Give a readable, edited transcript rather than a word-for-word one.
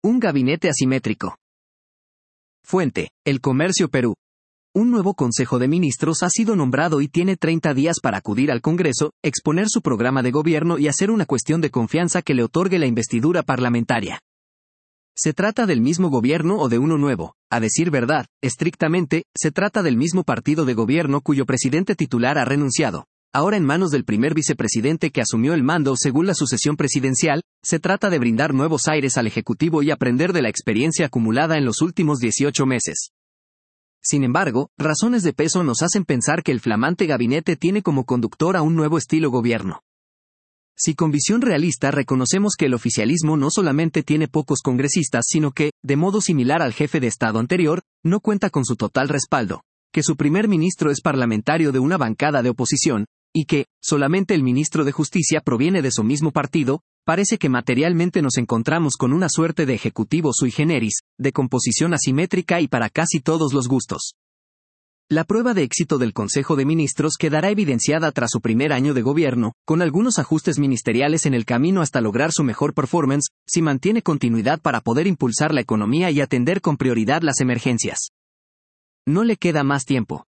Un gabinete asimétrico. Fuente: El Comercio Perú. Un nuevo Consejo de Ministros ha sido nombrado y tiene 30 días para acudir al Congreso, exponer su programa de gobierno y hacer una cuestión de confianza que le otorgue la investidura parlamentaria. ¿Se trata del mismo gobierno o de uno nuevo? A decir verdad, estrictamente, se trata del mismo partido de gobierno cuyo presidente titular ha renunciado. Ahora en manos del primer vicepresidente que asumió el mando según la sucesión presidencial, se trata de brindar nuevos aires al Ejecutivo y aprender de la experiencia acumulada en los últimos 18 meses. Sin embargo, razones de peso nos hacen pensar que el flamante gabinete tiene como conductor a un nuevo estilo gobierno. Si con visión realista reconocemos que el oficialismo no solamente tiene pocos congresistas sino que, de modo similar al jefe de Estado anterior, no cuenta con su total respaldo, que su primer ministro es parlamentario de una bancada de oposición, y que, solamente el ministro de Justicia proviene de su mismo partido, parece que materialmente nos encontramos con una suerte de ejecutivo sui generis, de composición asimétrica y para casi todos los gustos. La prueba de éxito del Consejo de Ministros quedará evidenciada tras su primer año de gobierno, con algunos ajustes ministeriales en el camino hasta lograr su mejor performance, si mantiene continuidad para poder impulsar la economía y atender con prioridad las emergencias. No le queda más tiempo.